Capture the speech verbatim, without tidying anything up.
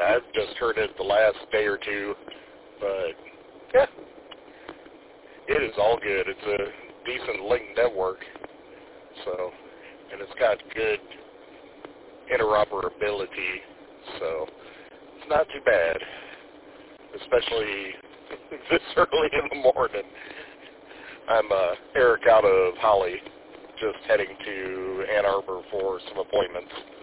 yeah, I've just heard it the last day or two, but yeah, it is all good. It's a decent link network, so, and it's got good interoperability, so it's not too bad, especially this early in the morning. I'm uh, Eric out of Holly, just heading to Ann Arbor for some appointments.